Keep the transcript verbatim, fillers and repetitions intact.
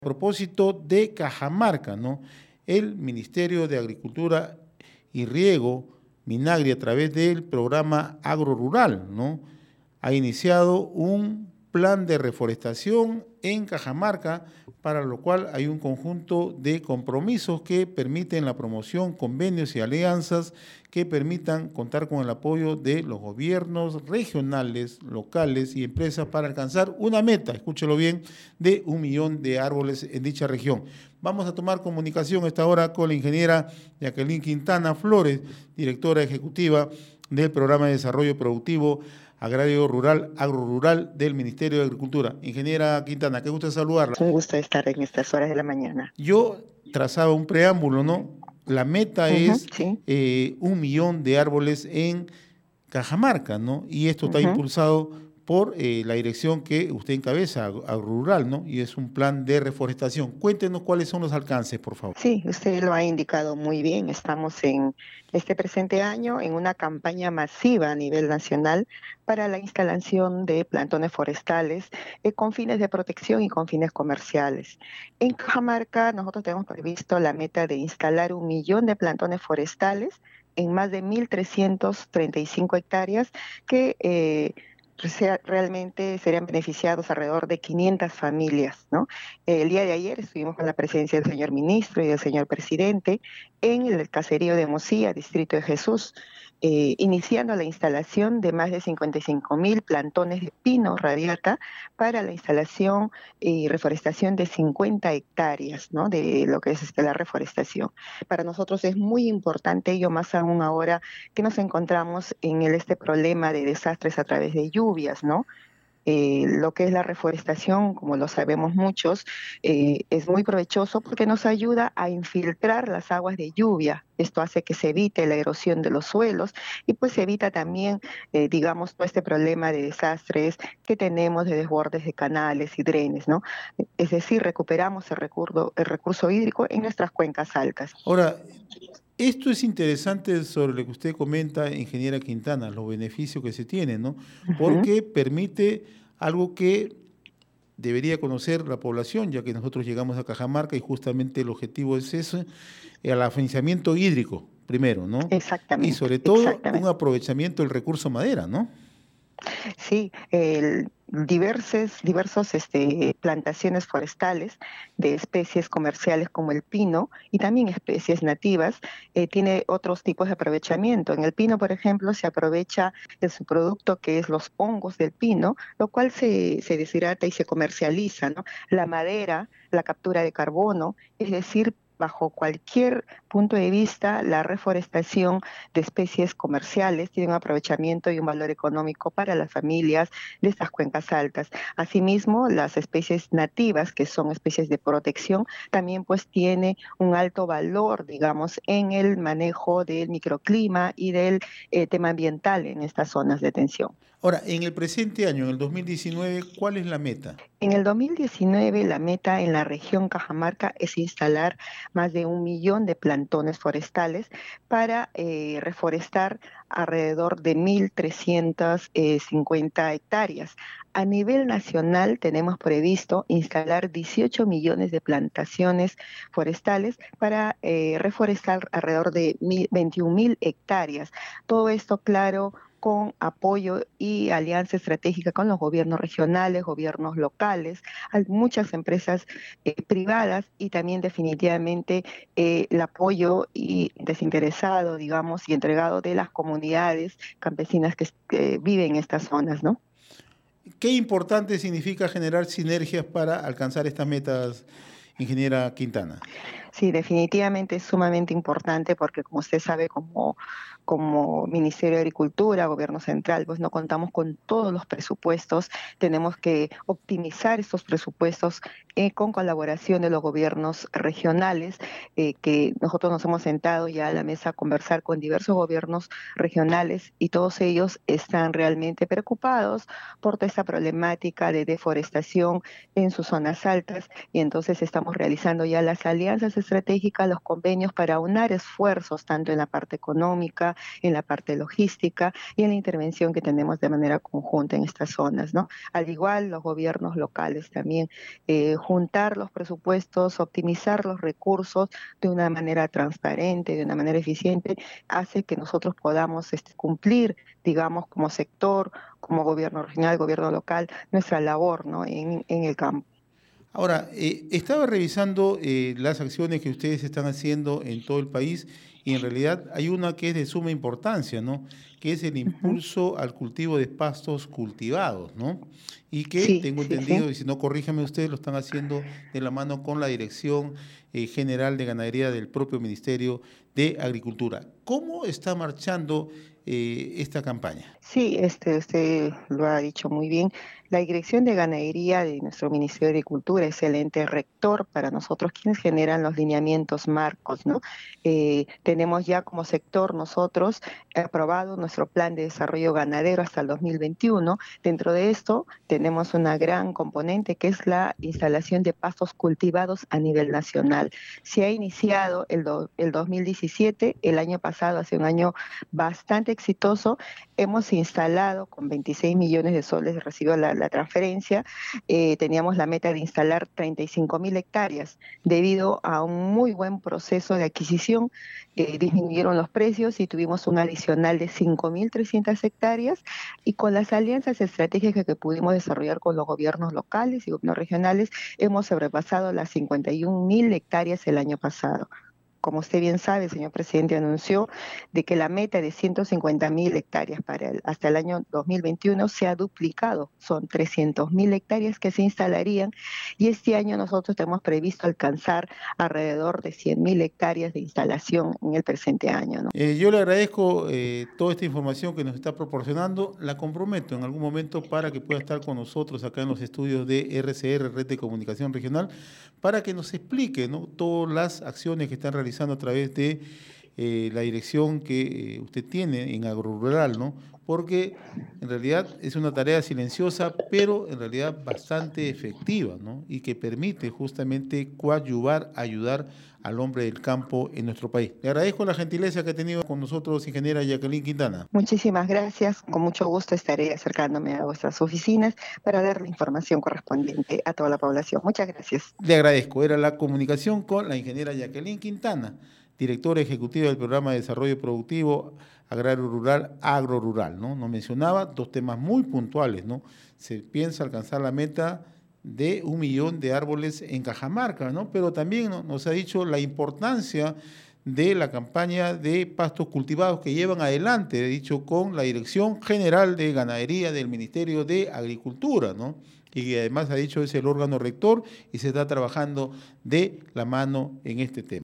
A propósito de Cajamarca, ¿no? El Ministerio de Agricultura y Riego, Minagri, a través del programa Agrorural, ¿no? Ha iniciado un plan de reforestación en Cajamarca, para lo cual hay un conjunto de compromisos que permiten la promoción, convenios y alianzas que permitan contar con el apoyo de los gobiernos regionales, locales y empresas para alcanzar una meta, escúchelo bien, de un millón de árboles en dicha región. Vamos a tomar comunicación a esta hora con la ingeniera Jacqueline Quintana Flores, directora ejecutiva del Programa de Desarrollo Productivo Agrario Rural, Agrorural del Ministerio de Agricultura. Ingeniera Quintana, qué gusto saludarla. Un gusto estar en estas horas de la mañana. Yo trazaba un preámbulo, ¿no? La meta uh-huh, es sí. eh, un millón de árboles en Cajamarca, ¿no? Y esto uh-huh. está impulsado por eh, la dirección que usted encabeza, Agrorural, ¿no? Y es un plan de reforestación. Cuéntenos cuáles son los alcances, por favor. Sí, usted lo ha indicado muy bien. Estamos en este presente año en una campaña masiva a nivel nacional para la instalación de plantones forestales eh, con fines de protección y con fines comerciales. En Cajamarca nosotros tenemos previsto la meta de instalar un millón de plantones forestales en más de mil trescientas treinta y cinco hectáreas que eh, realmente serían beneficiados alrededor de quinientas familias, ¿no? El día de ayer estuvimos con la presencia del señor ministro y del señor presidente en el caserío de Mosía, distrito de Jesús, eh, iniciando la instalación de más de cincuenta y cinco mil plantones de pino radiata para la instalación y reforestación de cincuenta hectáreas, ¿no? De lo que es este, la reforestación. Para nosotros es muy importante ello, más aún ahora que nos encontramos en el, este problema de desastres a través de lluvias, ¿no? Eh, lo que es la reforestación, como lo sabemos muchos, eh, es muy provechoso porque nos ayuda a infiltrar las aguas de lluvia. Esto hace que se evite la erosión de los suelos y pues se evita también, eh, digamos, todo este problema de desastres que tenemos de desbordes de canales y drenes, ¿no? Es decir, recuperamos el recurso, el recurso hídrico en nuestras cuencas altas. Ahora, esto es interesante sobre lo que usted comenta, ingeniera Quintana, los beneficios que se tienen, ¿no? Porque uh-huh. permite algo que debería conocer la población, ya que nosotros llegamos a Cajamarca y justamente el objetivo es eso, el afianzamiento hídrico, primero, ¿no? Exactamente. Y sobre todo un aprovechamiento del recurso madera, ¿no? Sí, el, diversos, diversos este, plantaciones forestales de especies comerciales como el pino y también especies nativas, eh, tiene otros tipos de aprovechamiento. En el pino, por ejemplo, se aprovecha el subproducto que es los hongos del pino, lo cual se, se deshidrata y se comercializa, ¿no? La madera, la captura de carbono, es decir, bajo cualquier punto de vista, la reforestación de especies comerciales tiene un aprovechamiento y un valor económico para las familias de estas cuencas altas. Asimismo, las especies nativas, que son especies de protección, también pues tiene un alto valor, digamos, en el manejo del microclima y del eh, tema ambiental en estas zonas de tensión. Ahora, en el presente año, en el dos mil diecinueve, ¿cuál es la meta? En el dos mil diecinueve, la meta en la región Cajamarca es instalar más de un millón de plantones forestales para eh, reforestar alrededor de mil trescientas cincuenta hectáreas. A nivel nacional tenemos previsto instalar dieciocho millones de plantaciones forestales para eh, reforestar alrededor de veintiún mil hectáreas. Todo esto, claro, con apoyo y alianza estratégica con los gobiernos regionales, gobiernos locales, hay muchas empresas eh, privadas y también definitivamente eh, el apoyo y desinteresado, digamos, y entregado de las comunidades campesinas que, que viven en estas zonas, ¿no? ¿Qué importante significa generar sinergias para alcanzar estas metas, ingeniera Quintana? Sí, definitivamente es sumamente importante porque, como usted sabe, como, como Ministerio de Agricultura, Gobierno Central, pues no contamos con todos los presupuestos, tenemos que optimizar estos presupuestos eh, con colaboración de los gobiernos regionales, eh, que nosotros nos hemos sentado ya a la mesa a conversar con diversos gobiernos regionales y todos ellos están realmente preocupados por toda esta problemática de deforestación en sus zonas altas y entonces estamos realizando ya las alianzas estratégicas, los convenios para aunar esfuerzos tanto en la parte económica, en la parte logística y en la intervención que tenemos de manera conjunta en estas zonas, ¿no? Al igual, los gobiernos locales también, eh, juntar los presupuestos, optimizar los recursos de una manera transparente, de una manera eficiente, hace que nosotros podamos este, cumplir, digamos, como sector, como gobierno regional, gobierno local, nuestra labor, ¿no? en, en el campo. Ahora, eh, estaba revisando eh, las acciones que ustedes están haciendo en todo el país y en realidad hay una que es de suma importancia, ¿no? Que es el impulso uh-huh. al cultivo de pastos cultivados, ¿no? Y que sí, tengo sí, entendido, sí. y si no, corríjame ustedes, lo están haciendo de la mano con la Dirección eh, General de Ganadería del propio Ministerio de Agricultura. ¿Cómo está marchando eh, esta campaña? Sí, este, usted lo ha dicho muy bien. La Dirección de Ganadería de nuestro Ministerio de Agricultura es el ente rector para nosotros, quienes generan los lineamientos marcos, ¿no? Eh, tenemos ya como sector nosotros aprobado nuestro plan de desarrollo ganadero hasta el dos mil veintiuno. Dentro de esto tenemos una gran componente que es la instalación de pastos cultivados a nivel nacional. Se ha iniciado el, do, el dos mil diecisiete, el año pasado, hace un año bastante exitoso. Hemos instalado con veintiséis millones de soles, recibió la, la transferencia, eh, teníamos la meta de instalar treinta y cinco mil hectáreas. Debido a un muy buen proceso de adquisición, eh, disminuyeron los precios y tuvimos un adicional de cinco mil trescientas hectáreas, y con las alianzas estratégicas que pudimos desarrollar con los gobiernos locales y gobiernos regionales, hemos sobrepasado las cincuenta y un mil hectáreas el año pasado. Como usted bien sabe, el señor presidente anunció de que la meta de ciento cincuenta mil hectáreas para el, hasta el año dos mil veintiuno se ha duplicado. Son trescientas mil hectáreas que se instalarían, y este año nosotros tenemos previsto alcanzar alrededor de cien mil hectáreas de instalación en el presente año, ¿no? Eh, yo le agradezco eh, toda esta información que nos está proporcionando. La comprometo en algún momento para que pueda estar con nosotros acá en los estudios de R C R, Red de Comunicación Regional, para que nos explique, ¿no?, todas las acciones que están realizando a través de eh, la dirección que eh, usted tiene en Agrorural, ¿no? Porque en realidad es una tarea silenciosa, pero en realidad bastante efectiva, ¿no? Y que permite justamente coadyuvar, ayudar al hombre del campo en nuestro país. Le agradezco la gentileza que ha tenido con nosotros, ingeniera Jacqueline Quintana. Muchísimas gracias. Con mucho gusto estaré acercándome a vuestras oficinas para dar la información correspondiente a toda la población. Muchas gracias. Le agradezco. Era la comunicación con la ingeniera Jacqueline Quintana, directora ejecutiva del Programa de Desarrollo Productivo Agrario Rural, Agrorural, ¿no? Nos mencionaba dos temas muy puntuales, ¿no? Se piensa alcanzar la meta de un millón de árboles en Cajamarca, ¿no? Pero también, ¿no?, nos ha dicho la importancia de la campaña de pastos cultivados que llevan adelante, he dicho, con la Dirección General de Ganadería del Ministerio de Agricultura, ¿no? Y que además ha dicho es el órgano rector y se está trabajando de la mano en este tema.